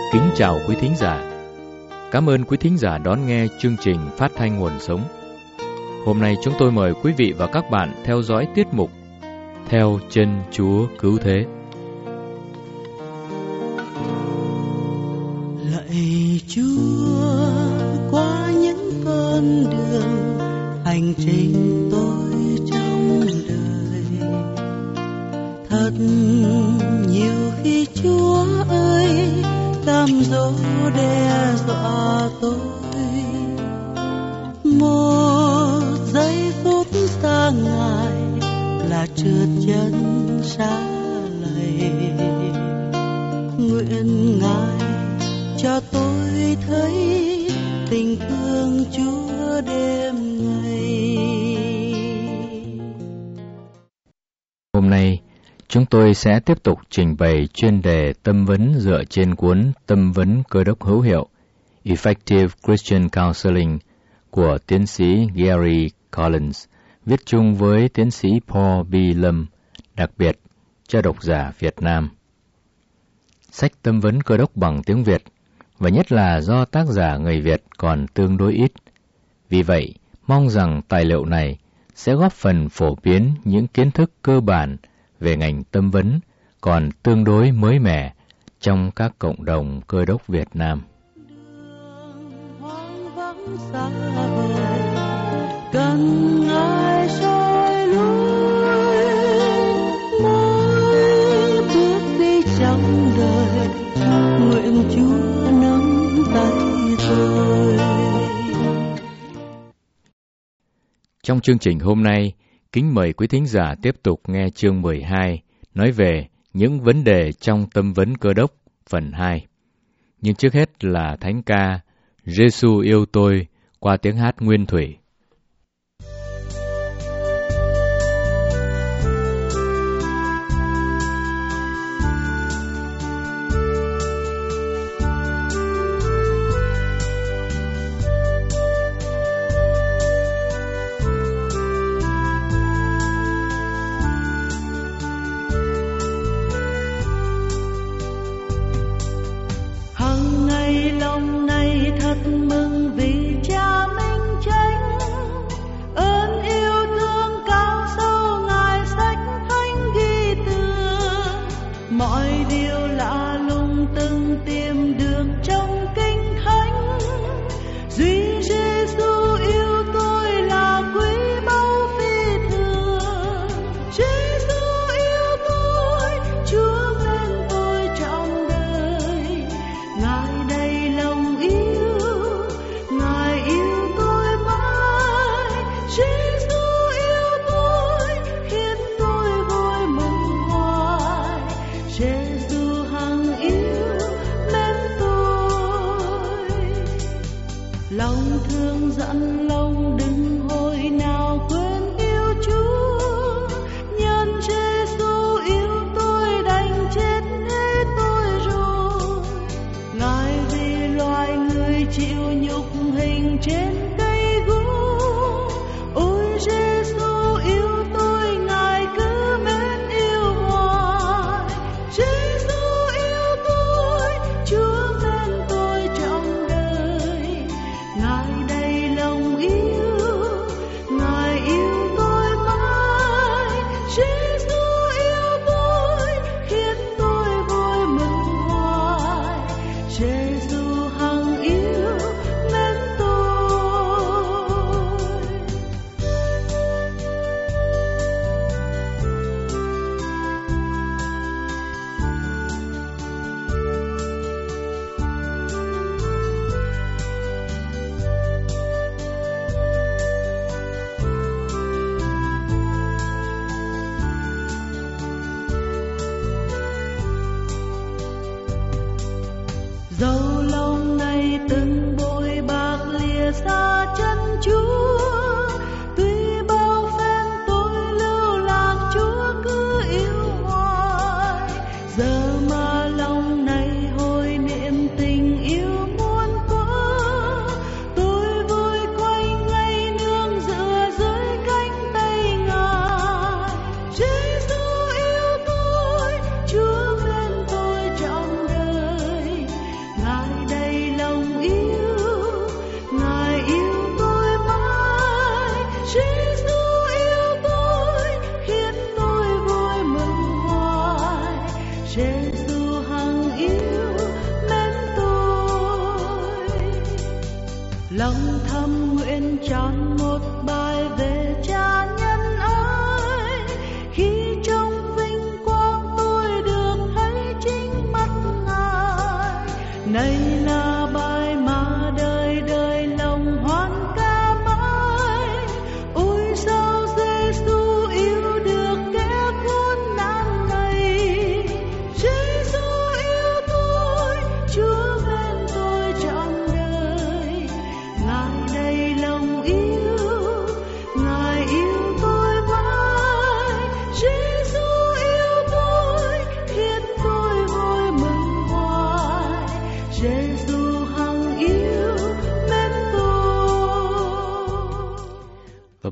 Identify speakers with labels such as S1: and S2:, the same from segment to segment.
S1: Kính chào quý thính giả. Cảm ơn quý thính giả đón nghe chương trình Phát thanh Nguồn Sống. Hôm nay chúng tôi mời quý vị và các bạn theo dõi tiết mục Theo Chân Chúa Cứu Thế.
S2: Lạy Chúa, qua những con đường hành trình tôi trong đời, thật nhiều khi Chúa ơi cám dỗ đe dọa tôi. Một giây phút xa Ngài là trượt chân xa lầy. Nguyện Ngài cho tôi thấy tình thương Chúa đêm ngày.
S1: Hôm nay chúng tôi sẽ tiếp tục trình bày chuyên đề tâm vấn dựa trên cuốn Tâm vấn Cơ đốc hữu hiệu Effective Christian Counseling của tiến sĩ Gary Collins, viết chung với tiến sĩ Paul B. Lâm, đặc biệt cho độc giả Việt Nam. Sách Tâm vấn Cơ đốc bằng tiếng Việt, và nhất là do tác giả người Việt còn tương đối ít. Vì vậy, mong rằng tài liệu này sẽ góp phần phổ biến những kiến thức cơ bản về ngành tâm vấn còn tương đối mới mẻ trong các cộng đồng Cơ đốc Việt Nam.
S2: Hoang vắng xa vời, cần Ngài soi lối, mỗi bước đi trong đời, nguyện Chúa nắm tay tôi.
S1: Trong chương trình hôm nay, kính mời quý thính giả tiếp tục nghe chương 12, nói về những vấn đề trong tâm vấn Cơ đốc, phần 2. Nhưng trước hết là thánh ca Giê-xu yêu tôi qua tiếng hát nguyên thủy.
S2: Lòng này thật mừng vì Cha minh chánh, ơn yêu thương cao sâu Ngài sách thánh ghi tường, mọi điều lạ lùng từng tìm được trong kinh thánh. Duy Giê-xu yêu tôi là quý báu phi thường. Giê-xu yêu tôi, Chúa mến tôi trọn đời. Ngài lòng thương dặn lòng đừng hồi nào quên yêu Chúa. Nhân Giê-xu yêu tôi đành chết thế tôi rồi. Ngài vì loài người chịu nhục hình trên cây gỗ. Ôi Giê-xu yêu tôi, Ngài cứ mến yêu hoài. Giê-xu yêu tôi, Chúa mến tôi trọn đời. Ngài đầy lòng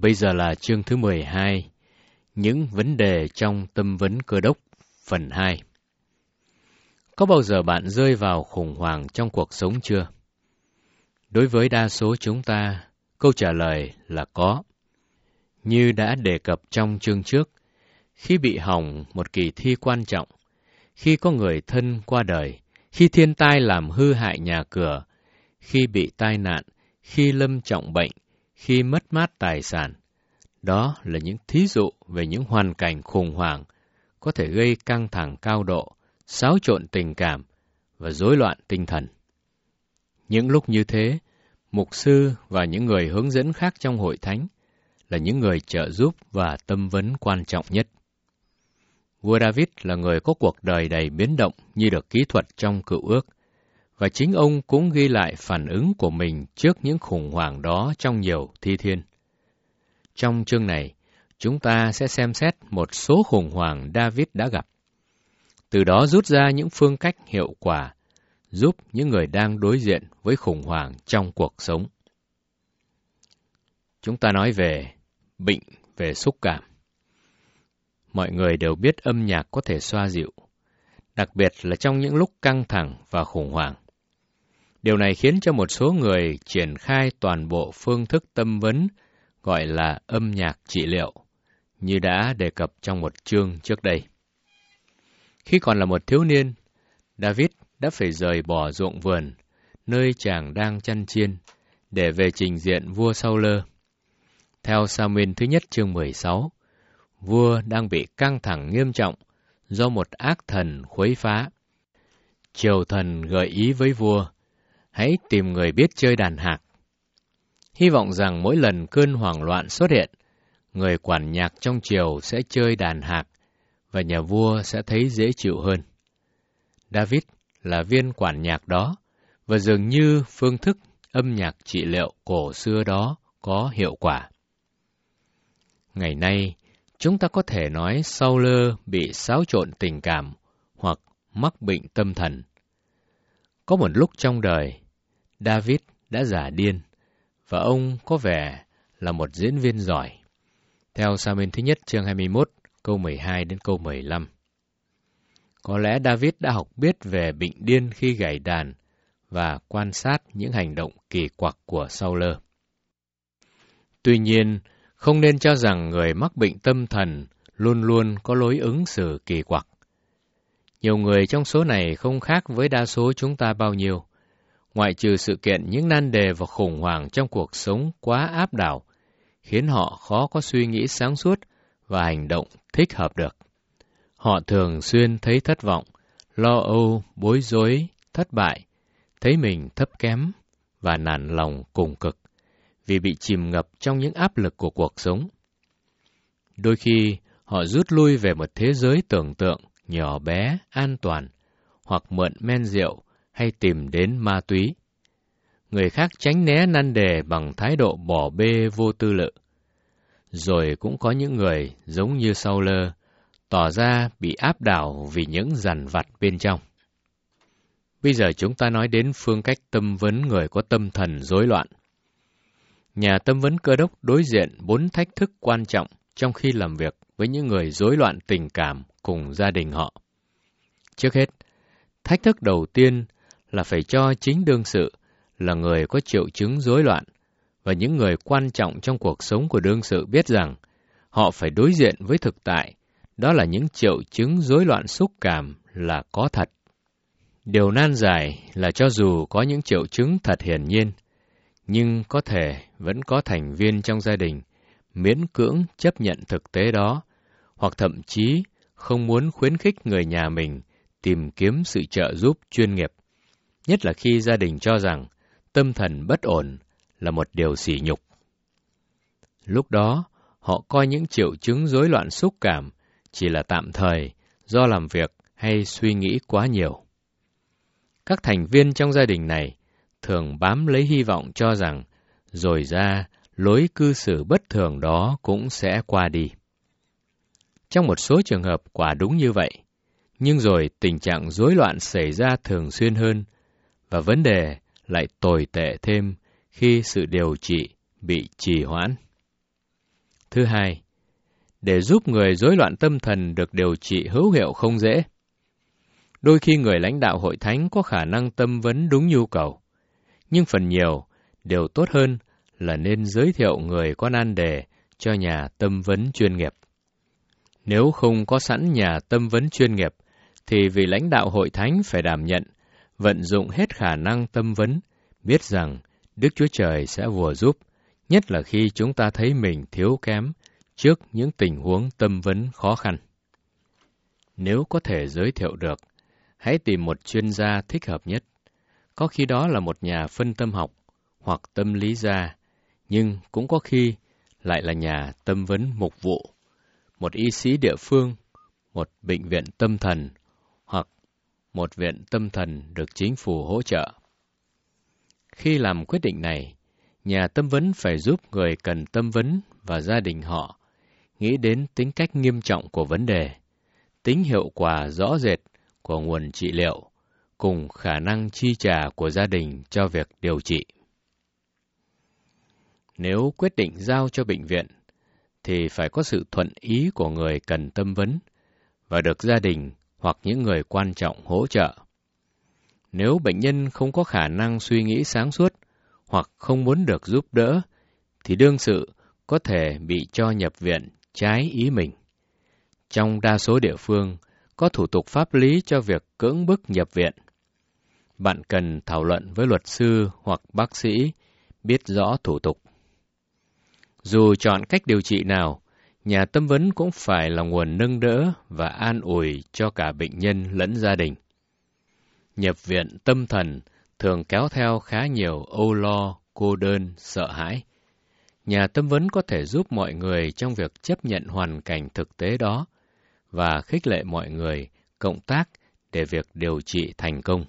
S1: Bây giờ là chương thứ 12, những vấn đề trong tâm vấn Cơ Đốc, phần 2. Có bao giờ bạn rơi vào khủng hoảng trong cuộc sống chưa? Đối với đa số chúng ta, câu trả lời là có. Như đã đề cập trong chương trước, khi bị hỏng một kỳ thi quan trọng, khi có người thân qua đời, khi thiên tai làm hư hại nhà cửa, khi bị tai nạn, khi lâm trọng bệnh, khi mất mát tài sản. Đó là những thí dụ về những hoàn cảnh khủng hoảng có thể gây căng thẳng cao độ, xáo trộn tình cảm và rối loạn tinh thần. Những lúc như thế, mục sư và những người hướng dẫn khác trong hội thánh là những người trợ giúp và tâm vấn quan trọng nhất. Vua David là người có cuộc đời đầy biến động như được kỹ thuật trong Cựu Ước, và chính ông cũng ghi lại phản ứng của mình trước những khủng hoảng đó trong nhiều thi thiên. Trong chương này, chúng ta sẽ xem xét một số khủng hoảng David đã gặp. Từ đó rút ra những phương cách hiệu quả, giúp những người đang đối diện với khủng hoảng trong cuộc sống. Chúng ta nói về bệnh về xúc cảm. Mọi người đều biết âm nhạc có thể xoa dịu, đặc biệt là trong những lúc căng thẳng và khủng hoảng. Điều này khiến cho một số người triển khai toàn bộ phương thức tâm vấn gọi là âm nhạc trị liệu, như đã đề cập trong một chương trước đây. Khi còn là một thiếu niên, David đã phải rời bỏ ruộng vườn, nơi chàng đang chăn chiên, để về trình diện vua Saul. Theo Sa-muên thứ nhất chương 16, vua đang bị căng thẳng nghiêm trọng do một ác thần khuấy phá. Triều thần gợi ý với vua, hãy tìm người biết chơi đàn hạc. Hy vọng rằng mỗi lần cơn hoảng loạn xuất hiện, người quản nhạc trong triều sẽ chơi đàn hạc và nhà vua sẽ thấy dễ chịu hơn. David là viên quản nhạc đó, và dường như phương thức âm nhạc trị liệu cổ xưa đó có hiệu quả. Ngày nay, chúng ta có thể nói Saul bị xáo trộn tình cảm hoặc mắc bệnh tâm thần. Có một lúc trong đời, David đã giả điên, và ông có vẻ là một diễn viên giỏi. Theo Sa-muên thứ nhất chương 21, câu 12 đến câu 15. Có lẽ David đã học biết về bệnh điên khi gảy đàn và quan sát những hành động kỳ quặc của Saul. Tuy nhiên, không nên cho rằng người mắc bệnh tâm thần luôn luôn có lối ứng xử kỳ quặc. Nhiều người trong số này không khác với đa số chúng ta bao nhiêu. Ngoại trừ sự kiện những nan đề và khủng hoảng trong cuộc sống quá áp đảo, khiến họ khó có suy nghĩ sáng suốt và hành động thích hợp được. Họ thường xuyên thấy thất vọng, lo âu, bối rối, thất bại, thấy mình thấp kém và nản lòng cùng cực vì bị chìm ngập trong những áp lực của cuộc sống. Đôi khi, họ rút lui về một thế giới tưởng tượng nhỏ bé, an toàn, hoặc mượn men rượu hay tìm đến ma túy. Người khác tránh né nan đề bằng thái độ bỏ bê vô tư lự. Rồi cũng có những người giống như Saul, tỏ ra bị áp đảo vì những dằn vặt bên trong. Bây giờ chúng ta nói đến phương cách tâm vấn người có tâm thần rối loạn. Nhà tâm vấn Cơ Đốc đối diện 4 thách thức quan trọng trong khi làm việc với những người rối loạn tình cảm cùng gia đình họ. Trước hết, thách thức đầu tiên là phải cho chính đương sự là người có triệu chứng rối loạn và những người quan trọng trong cuộc sống của đương sự biết rằng họ phải đối diện với thực tại, đó là những triệu chứng rối loạn xúc cảm là có thật. Điều nan giải là cho dù có những triệu chứng thật hiển nhiên, nhưng có thể vẫn có thành viên trong gia đình miễn cưỡng chấp nhận thực tế đó, hoặc thậm chí không muốn khuyến khích người nhà mình tìm kiếm sự trợ giúp chuyên nghiệp, nhất là khi gia đình cho rằng tâm thần bất ổn là một điều sỉ nhục. Lúc đó, họ coi những triệu chứng rối loạn xúc cảm chỉ là tạm thời do làm việc hay suy nghĩ quá nhiều. Các thành viên trong gia đình này thường bám lấy hy vọng cho rằng rồi ra lối cư xử bất thường đó cũng sẽ qua đi. Trong một số trường hợp quả đúng như vậy, nhưng rồi tình trạng rối loạn xảy ra thường xuyên hơn, và vấn đề lại tồi tệ thêm khi sự điều trị bị trì hoãn. Thứ hai, để giúp người rối loạn tâm thần được điều trị hữu hiệu không dễ. Đôi khi người lãnh đạo hội thánh có khả năng tâm vấn đúng nhu cầu, nhưng phần nhiều, điều tốt hơn là nên giới thiệu người có nan đề cho nhà tâm vấn chuyên nghiệp. Nếu không có sẵn nhà tâm vấn chuyên nghiệp, thì vị lãnh đạo hội thánh phải đảm nhận, vận dụng hết khả năng tâm vấn, biết rằng Đức Chúa Trời sẽ vừa giúp, nhất là khi chúng ta thấy mình thiếu kém trước những tình huống tâm vấn khó khăn. Nếu có thể giới thiệu được, hãy tìm một chuyên gia thích hợp nhất. Có khi đó là một nhà phân tâm học hoặc tâm lý gia, nhưng cũng có khi lại là nhà tâm vấn mục vụ, một y sĩ địa phương, một bệnh viện tâm thần hoặc một viện tâm thần được chính phủ hỗ trợ. Khi làm quyết định này, nhà tâm vấn phải giúp người cần tâm vấn và gia đình họ nghĩ đến tính cách nghiêm trọng của vấn đề, tính hiệu quả rõ rệt của nguồn trị liệu, cùng khả năng chi trả của gia đình cho việc điều trị. Nếu quyết định giao cho bệnh viện, thì phải có sự thuận ý của người cần tâm vấn và được gia đình hoặc những người quan trọng hỗ trợ. Nếu bệnh nhân không có khả năng suy nghĩ sáng suốt hoặc không muốn được giúp đỡ, thì đương sự có thể bị cho nhập viện trái ý mình. Trong đa số địa phương, có thủ tục pháp lý cho việc cưỡng bức nhập viện. Bạn cần thảo luận với luật sư hoặc bác sĩ, biết rõ thủ tục. Dù chọn cách điều trị nào, nhà tâm vấn cũng phải là nguồn nâng đỡ và an ủi cho cả bệnh nhân lẫn gia đình. Nhập viện tâm thần thường kéo theo khá nhiều âu lo, cô đơn, sợ hãi. Nhà tâm vấn có thể giúp mọi người trong việc chấp nhận hoàn cảnh thực tế đó và khích lệ mọi người cộng tác để việc điều trị thành công.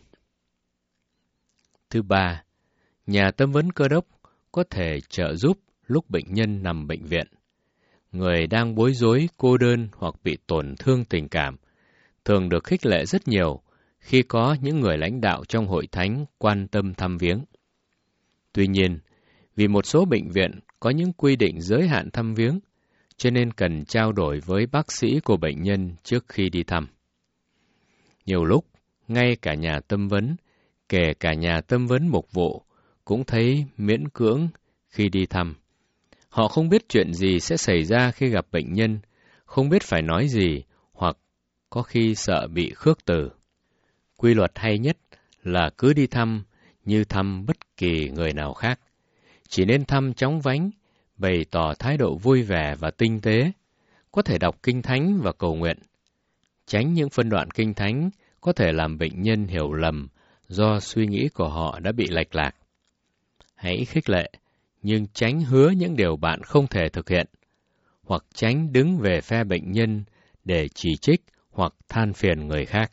S1: Thứ ba, nhà tâm vấn cơ đốc có thể trợ giúp lúc bệnh nhân nằm bệnh viện. Người đang bối rối, cô đơn hoặc bị tổn thương tình cảm thường được khích lệ rất nhiều khi có những người lãnh đạo trong hội thánh quan tâm thăm viếng. Tuy nhiên, vì một số bệnh viện có những quy định giới hạn thăm viếng, cho nên cần trao đổi với bác sĩ của bệnh nhân trước khi đi thăm. Nhiều lúc, ngay cả nhà tâm vấn, kể cả nhà tâm vấn mục vụ, cũng thấy miễn cưỡng khi đi thăm. Họ không biết chuyện gì sẽ xảy ra khi gặp bệnh nhân, không biết phải nói gì, hoặc có khi sợ bị khước từ. Quy luật hay nhất là cứ đi thăm như thăm bất kỳ người nào khác. Chỉ nên thăm chóng vánh, bày tỏ thái độ vui vẻ và tinh tế, có thể đọc kinh thánh và cầu nguyện. Tránh những phân đoạn kinh thánh có thể làm bệnh nhân hiểu lầm do suy nghĩ của họ đã bị lệch lạc. Hãy khích lệ, nhưng tránh hứa những điều bạn không thể thực hiện, hoặc tránh đứng về phe bệnh nhân để chỉ trích hoặc than phiền người khác.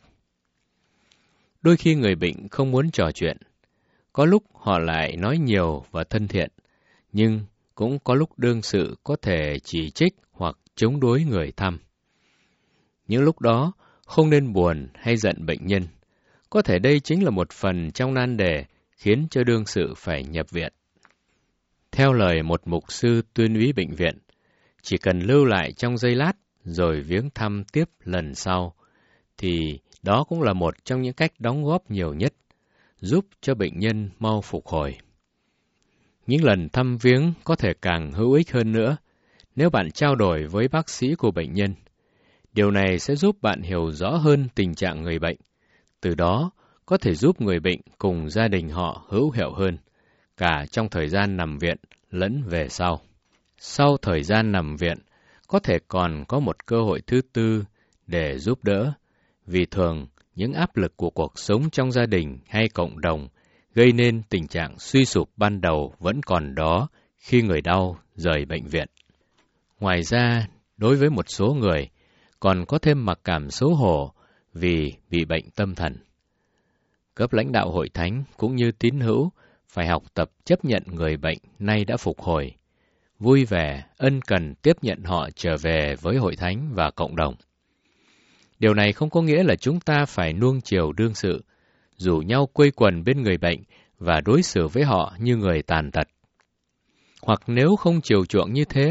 S1: Đôi khi người bệnh không muốn trò chuyện, có lúc họ lại nói nhiều và thân thiện, nhưng cũng có lúc đương sự có thể chỉ trích hoặc chống đối người thăm. Những lúc đó, không nên buồn hay giận bệnh nhân. Có thể đây chính là một phần trong nan đề khiến cho đương sự phải nhập viện. Theo lời một mục sư tuyên úy bệnh viện, chỉ cần lưu lại trong giây lát rồi viếng thăm tiếp lần sau, thì đó cũng là một trong những cách đóng góp nhiều nhất, giúp cho bệnh nhân mau phục hồi. Những lần thăm viếng có thể càng hữu ích hơn nữa nếu bạn trao đổi với bác sĩ của bệnh nhân. Điều này sẽ giúp bạn hiểu rõ hơn tình trạng người bệnh, từ đó có thể giúp người bệnh cùng gia đình họ hữu hiệu hơn, cả trong thời gian nằm viện lẫn về sau. Sau thời gian nằm viện, có thể còn có một cơ hội thứ tư để giúp đỡ, vì thường những áp lực của cuộc sống trong gia đình hay cộng đồng gây nên tình trạng suy sụp ban đầu vẫn còn đó khi người đau rời bệnh viện. Ngoài ra, đối với một số người, còn có thêm mặc cảm xấu hổ vì bị bệnh tâm thần. Cấp lãnh đạo hội thánh cũng như tín hữu phải học tập chấp nhận người bệnh nay đã phục hồi, vui vẻ, ân cần tiếp nhận họ trở về với hội thánh và cộng đồng. Điều này không có nghĩa là chúng ta phải nuông chiều đương sự, rủ nhau quây quần bên người bệnh và đối xử với họ như người tàn tật. Hoặc nếu không chiều chuộng như thế,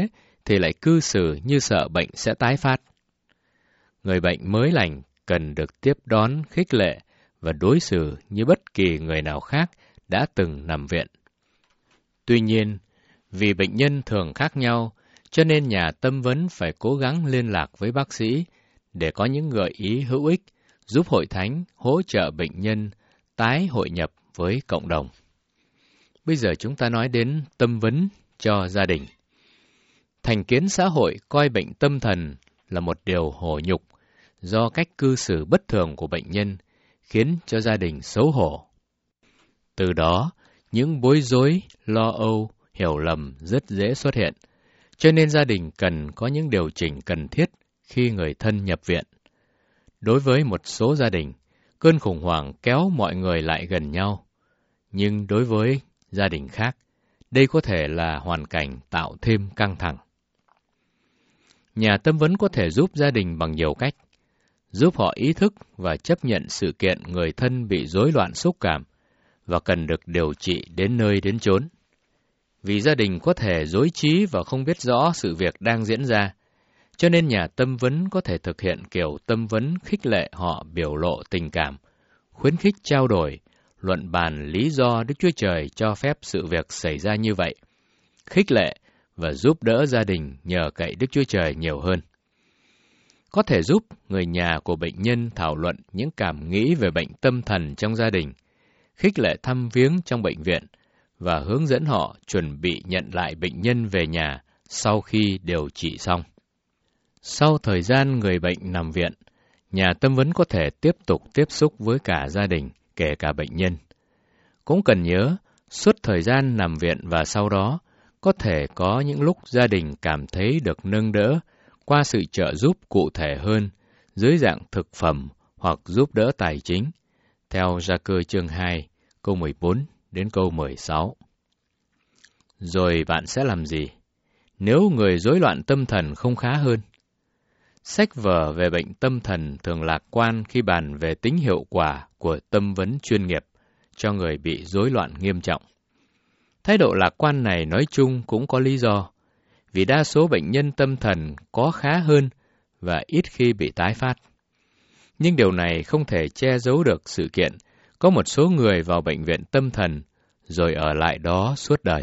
S1: thì lại cư xử như sợ bệnh sẽ tái phát. Người bệnh mới lành cần được tiếp đón, khích lệ và đối xử như bất kỳ người nào khác đã từng nằm viện. Tuy nhiên, vì bệnh nhân thường khác nhau, cho nên nhà tâm vấn phải cố gắng liên lạc với bác sĩ để có những gợi ý hữu ích giúp hội thánh hỗ trợ bệnh nhân tái hội nhập với cộng đồng. Bây giờ chúng ta nói đến tâm vấn cho gia đình. Thành kiến xã hội coi bệnh tâm thần là một điều hổ nhục do cách cư xử bất thường của bệnh nhân khiến cho gia đình xấu hổ. Từ đó, những bối rối, lo âu, hiểu lầm rất dễ xuất hiện, cho nên gia đình cần có những điều chỉnh cần thiết khi người thân nhập viện. Đối với một số gia đình, cơn khủng hoảng kéo mọi người lại gần nhau, nhưng đối với gia đình khác, đây có thể là hoàn cảnh tạo thêm căng thẳng. Nhà tâm vấn có thể giúp gia đình bằng nhiều cách, giúp họ ý thức và chấp nhận sự kiện người thân bị rối loạn xúc cảm và cần được điều trị đến nơi đến chốn. Vì gia đình có thể rối trí và không biết rõ sự việc đang diễn ra, cho nên nhà tâm vấn có thể thực hiện kiểu tâm vấn khích lệ họ biểu lộ tình cảm, khuyến khích trao đổi, luận bàn lý do Đức Chúa Trời cho phép sự việc xảy ra như vậy, khích lệ và giúp đỡ gia đình nhờ cậy Đức Chúa Trời nhiều hơn. Có thể giúp người nhà của bệnh nhân thảo luận những cảm nghĩ về bệnh tâm thần trong gia đình, khích lệ thăm viếng trong bệnh viện và hướng dẫn họ chuẩn bị nhận lại bệnh nhân về nhà sau khi điều trị xong. Sau thời gian người bệnh nằm viện, nhà tâm vấn có thể tiếp tục tiếp xúc với cả gia đình, kể cả bệnh nhân. Cũng cần nhớ, suốt thời gian nằm viện và sau đó, có thể có những lúc gia đình cảm thấy được nâng đỡ qua sự trợ giúp cụ thể hơn dưới dạng thực phẩm hoặc giúp đỡ tài chính, theo Gia-cơ chương 2, câu 14 đến câu 16. Rồi bạn sẽ làm gì nếu người rối loạn tâm thần không khá hơn? Sách vở về bệnh tâm thần thường lạc quan khi bàn về tính hiệu quả của tâm vấn chuyên nghiệp cho người bị rối loạn nghiêm trọng. Thái độ lạc quan này nói chung cũng có lý do, vì đa số bệnh nhân tâm thần có khá hơn và ít khi bị tái phát. Nhưng điều này không thể che giấu được sự kiện có một số người vào bệnh viện tâm thần rồi ở lại đó suốt đời.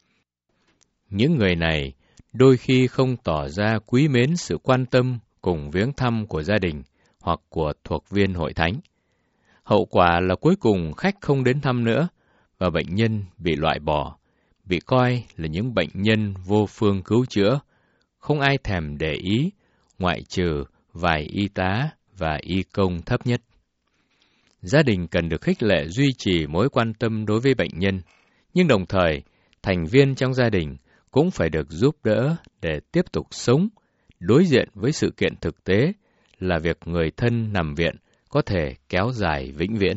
S1: Những người này đôi khi không tỏ ra quý mến sự quan tâm cùng viếng thăm của gia đình hoặc của thuộc viên hội thánh. Hậu quả là cuối cùng khách không đến thăm nữa và bệnh nhân bị loại bỏ, bị coi là những bệnh nhân vô phương cứu chữa, không ai thèm để ý, ngoại trừ vài y tá và y công thấp nhất. Gia đình cần được khích lệ duy trì mối quan tâm đối với bệnh nhân, nhưng đồng thời, thành viên trong gia đình cũng phải được giúp đỡ để tiếp tục sống, đối diện với sự kiện thực tế là việc người thân nằm viện có thể kéo dài vĩnh viễn.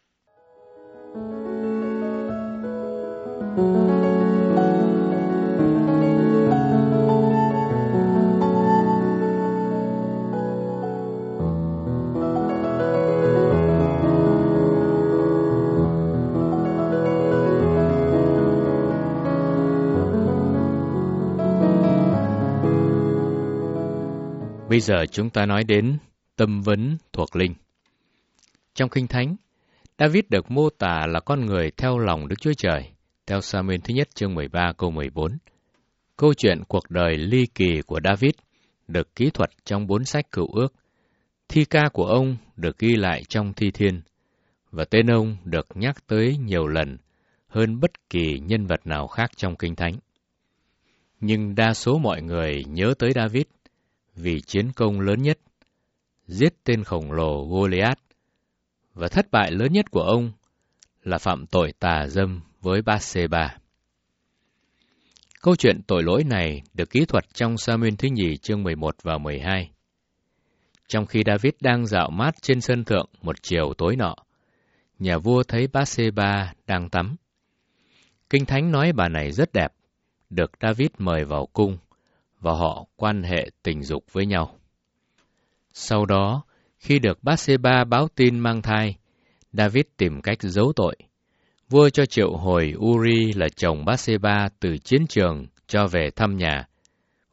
S1: Bây giờ chúng ta nói đến tâm vấn thuộc linh. Trong Kinh Thánh, David được mô tả là con người theo lòng Đức Chúa Trời, theo Sa-muên thứ nhất chương 13 câu 14. Câu chuyện cuộc đời ly kỳ của David được kỹ thuật trong 4 sách Cựu Ước. Thi ca của ông được ghi lại trong Thi Thiên, và tên ông được nhắc tới nhiều lần hơn bất kỳ nhân vật nào khác trong Kinh Thánh. Nhưng đa số mọi người nhớ tới David vì chiến công lớn nhất, giết tên khổng lồ Goliath, và thất bại lớn nhất của ông là phạm tội tà dâm với Ba-sê-ba. Câu chuyện tội lỗi này được kỹ thuật trong Sa-muên thứ nhì chương 11 và 12. Trong khi David đang dạo mát trên sân thượng một chiều tối nọ, nhà vua thấy Ba-sê-ba đang tắm. Kinh Thánh nói bà này rất đẹp, được David mời vào cung, và họ quan hệ tình dục với nhau. Sau đó, khi được Ba-sê-ba báo tin mang thai, David tìm cách giấu tội. Vua cho triệu hồi Uri là chồng Ba-sê-ba từ chiến trường cho về thăm nhà,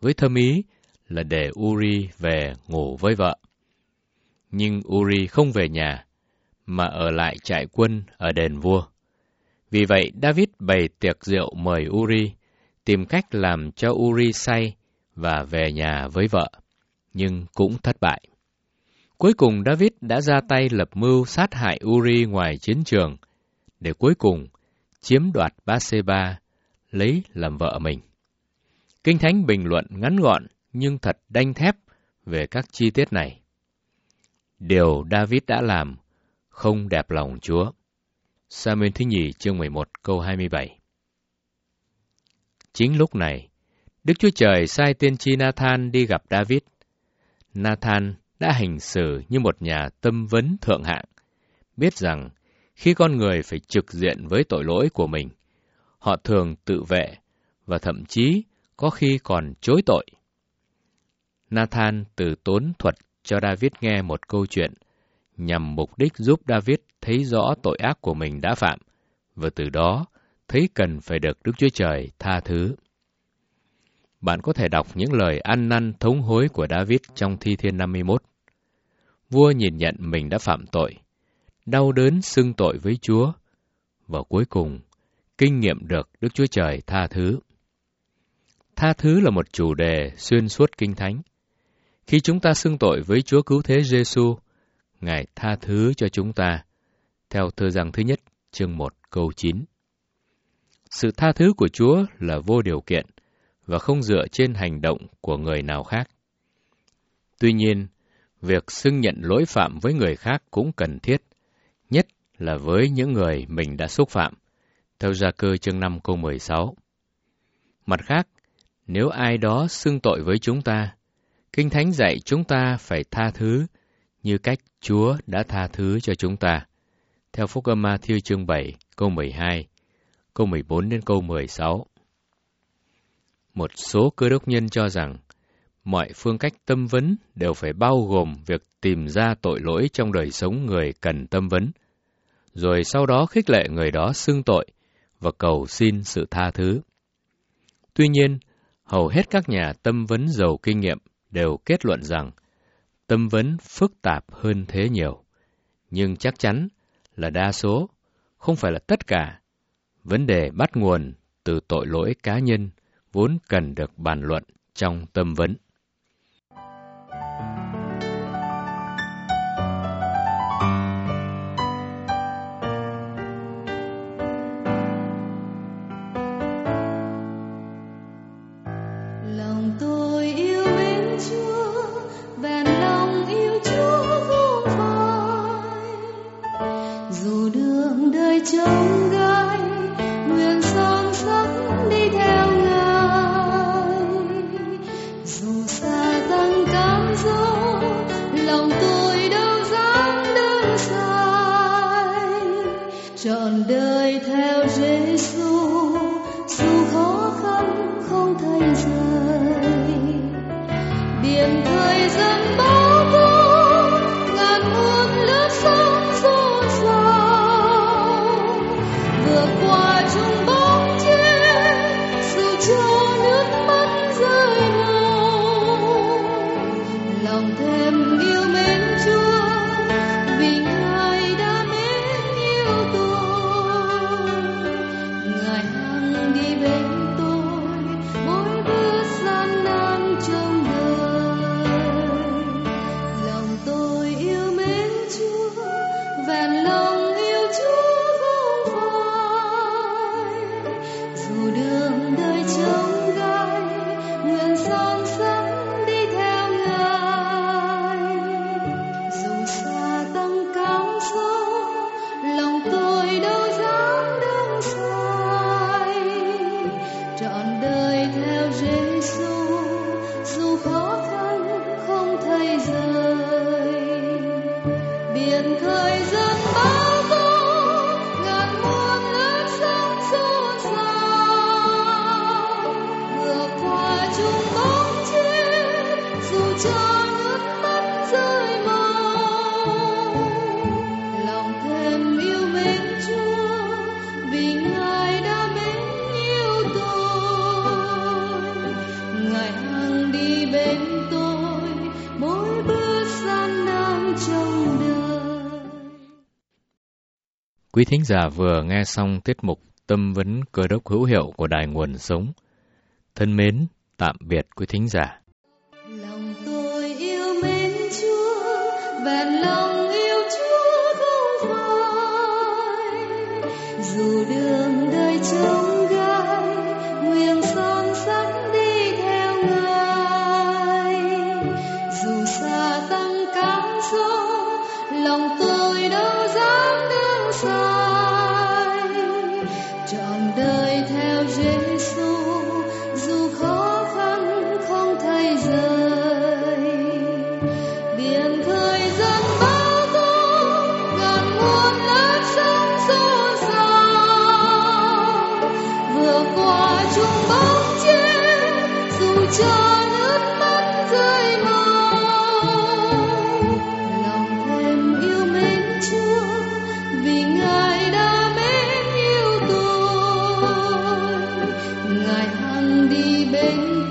S1: với thâm ý là để Uri về ngủ với vợ. Nhưng Uri không về nhà, mà ở lại trại quân ở đền vua. Vì vậy, David bày tiệc rượu mời Uri, tìm cách làm cho Uri say và về nhà với vợ, nhưng cũng thất bại. Cuối cùng David đã ra tay lập mưu sát hại Uri ngoài chiến trường, để cuối cùng chiếm đoạt Ba-sê-ba, lấy làm vợ mình. Kinh Thánh bình luận ngắn gọn nhưng thật đanh thép về các chi tiết này. Điều David đã làm không đẹp lòng Chúa. Sa-muên thứ nhì chương 11 câu 27. Chính lúc này, Đức Chúa Trời sai tiên tri Na-than đi gặp David. Na-than đã hành xử như một nhà tâm vấn thượng hạng, biết rằng khi con người phải trực diện với tội lỗi của mình, họ thường tự vệ và thậm chí có khi còn chối tội. Na-than từ tốn thuật cho David nghe một câu chuyện nhằm mục đích giúp David thấy rõ tội ác của mình đã phạm, và từ đó thấy cần phải được Đức Chúa Trời tha thứ. Bạn có thể đọc những lời ăn năn thống hối của David trong Thi Thiên 51. Vua nhìn nhận mình đã phạm tội, đau đớn xưng tội với Chúa, và cuối cùng kinh nghiệm được Đức Chúa Trời tha thứ. Tha thứ là một chủ đề xuyên suốt Kinh Thánh. Khi chúng ta xưng tội với Chúa Cứu Thế Giê-xu, Ngài tha thứ cho chúng ta, theo Thơ Giăng thứ nhất, chương 1, câu 9. Sự tha thứ của Chúa là vô điều kiện và không dựa trên hành động của người nào khác. Tuy nhiên, việc xưng nhận lỗi phạm với người khác cũng cần thiết, nhất là với những người mình đã xúc phạm, theo Gia Cơ chương 5 câu 16. Mặt khác, nếu ai đó xưng tội với chúng ta, Kinh Thánh dạy chúng ta phải tha thứ như cách Chúa đã tha thứ cho chúng ta, theo Phúc Âm Ma-thi-ơ chương 7 câu 12, câu 14 đến câu 16. Một số cơ đốc nhân cho rằng mọi phương cách tâm vấn đều phải bao gồm việc tìm ra tội lỗi trong đời sống người cần tâm vấn, rồi sau đó khích lệ người đó xưng tội và cầu xin sự tha thứ. Tuy nhiên, hầu hết các nhà tâm vấn giàu kinh nghiệm đều kết luận rằng tâm vấn phức tạp hơn thế nhiều, nhưng chắc chắn là đa số, không phải là tất cả. Vấn đề bắt nguồn từ tội lỗi cá nhân vốn cần được bàn luận trong tâm vấn.
S2: Lòng tôi yêu mến Chúa, bèn lòng yêu Chúa vô phai. Dù đường đời trông gai, nguyện son sắc đi theo Ngài. Dù xa tăng cám dỗ, lòng tôi đâu dám đơn sai. Trọn đời theo Giê-xu, dù khó khăn không thấy rời. Biển thời gian bão tố, ngàn muôn lớp sóng xô xao. Vượt qua chung bóng chết, dù cho nước mắt rơi ngâu. Lòng thêm yêu mến Chúa, vì Ngài đã mến yêu tôi. Ngài hằng đi bên tôi, mỗi bước gian nan trong đời. Lòng tôi yêu mến Chúa, vẹn lòng yêu Chúa không phai. Dù đường đời trông gai, nguyện son sắc đi theo Ngài.
S1: Quý thính giả vừa nghe xong tiết mục Tâm vấn Cơ đốc hữu hiệu của Đài Nguồn Sống. Thân mến, tạm biệt quý thính giả.
S2: Lòng tôi yêu mến Chúa, vẹn lòng yêu Chúa không phai. Dù đường đời trông gai, nguyện son sắt đi theo Ngài. Dù xa tăng cám dỗ, lòng tôi đâu dám nương sai. Trọn đời theo Giêsu, dù khó khăn không thay rời. Biển thời gian bao tố, ngàn muôn lớp sóng xô xao. Vượt qua chung bóng chết, dù cho nước mắt rơi mau. Lòng thêm yêu mến Chúa, vì Ngài đã mến yêu tôi. Ngài hằng đi bên